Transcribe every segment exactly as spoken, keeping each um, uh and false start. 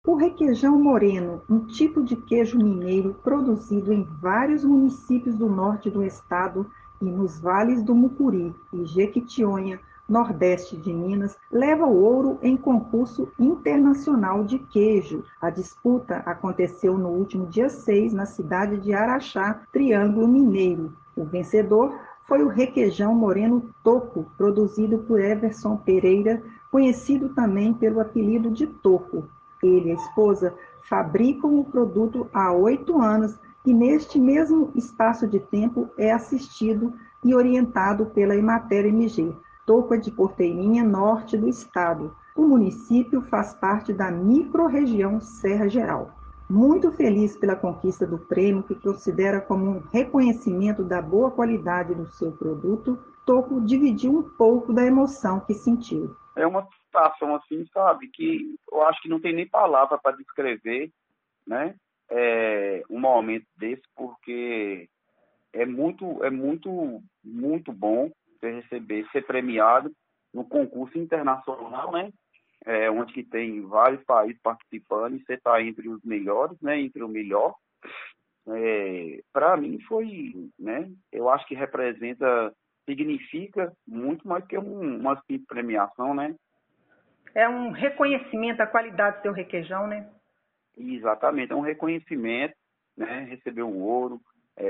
O requeijão moreno, um tipo de queijo mineiro produzido em vários municípios do norte do estado e nos vales do Mucuri e Jequitinhonha, nordeste de Minas, leva o ouro em concurso internacional de queijo. A disputa aconteceu no último dia seis, na cidade de Araxá, Triângulo Mineiro. O vencedor foi o requeijão moreno Toco, produzido por Everson Pereira, conhecido também pelo apelido de Toco. Ele e a esposa fabricam o produto há oito anos e neste mesmo espaço de tempo é assistido e orientado pela Emater M G. Toco é de Porteirinha, norte do estado. O município faz parte da microrregião Serra Geral. Muito feliz pela conquista do prêmio, que considera como um reconhecimento da boa qualidade do seu produto, Toco dividiu um pouco da emoção que sentiu. É uma situação assim, sabe, que eu acho que não tem nem palavra para descrever, né, é, um momento desse, porque é muito, é muito, muito bom você receber, ser premiado no concurso internacional, né, é, onde que tem vários países participando e você está entre os melhores, né, entre o melhor. É, para mim foi, né, eu acho que representa, significa muito mais que um, uma simples premiação, né. É um reconhecimento à qualidade do seu requeijão, né? Exatamente, é um reconhecimento, né, receber o ouro,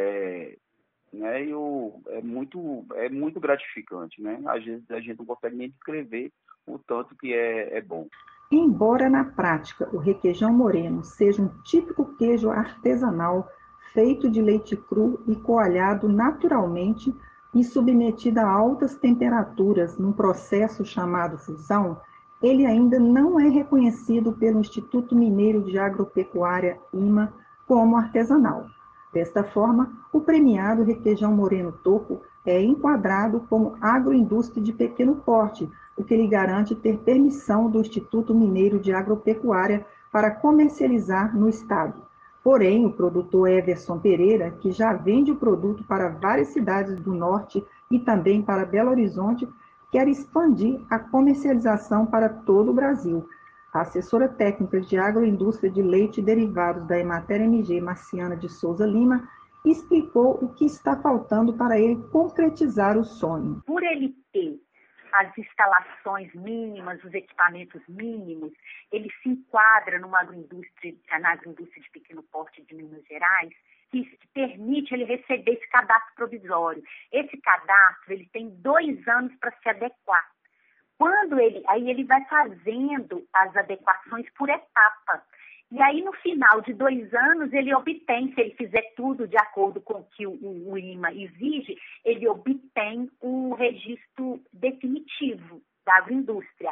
é, né, e o, é, muito, é muito gratificante, né, às vezes a gente não consegue nem descrever o tanto que é, é bom. Embora na prática o requeijão moreno seja um típico queijo artesanal feito de leite cru e coalhado naturalmente e submetido a altas temperaturas num processo chamado fusão, ele ainda não é reconhecido pelo Instituto Mineiro de Agropecuária, I M A, como artesanal. Desta forma, o premiado requeijão moreno Toco é enquadrado como agroindústria de pequeno porte, o que lhe garante ter permissão do Instituto Mineiro de Agropecuária para comercializar no estado. Porém, o produtor Everson Pereira, que já vende o produto para várias cidades do norte e também para Belo Horizonte, quer expandir a comercialização para todo o Brasil. A assessora técnica de agroindústria de leite e derivados da Emater M G, Marciana de Souza Lima, explicou o que está faltando para ele concretizar o sonho. Por ele ter as instalações mínimas, os equipamentos mínimos, ele se enquadra numa agroindústria, na agroindústria de pequeno porte de Minas Gerais, que permite ele receber esse cadastro provisório. Esse cadastro ele tem dois anos para se adequar. Quando ele, aí ele vai fazendo as adequações por etapa. E aí, no final de dois anos, ele obtém, se ele fizer tudo de acordo com o que o, o I M A exige, ele obtém o registro definitivo da agroindústria.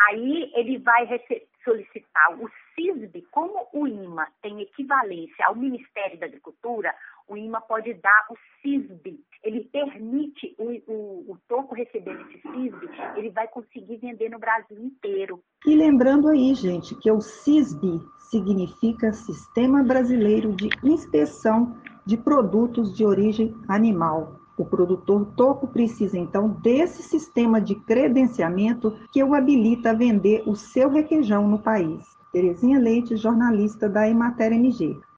Aí ele vai solicitar o CISB, como o I M A tem equivalência ao Ministério da Agricultura, o I M A pode dar o CISB. Ele permite o, o, o Toco recebendo esse CISB, ele vai conseguir vender no Brasil inteiro. E lembrando aí, gente, que o CISB significa Sistema Brasileiro de Inspeção de Produtos de Origem Animal. O produtor Toco precisa, então, desse sistema de credenciamento que o habilita a vender o seu requeijão no país. Terezinha Leite, jornalista da Emater M G.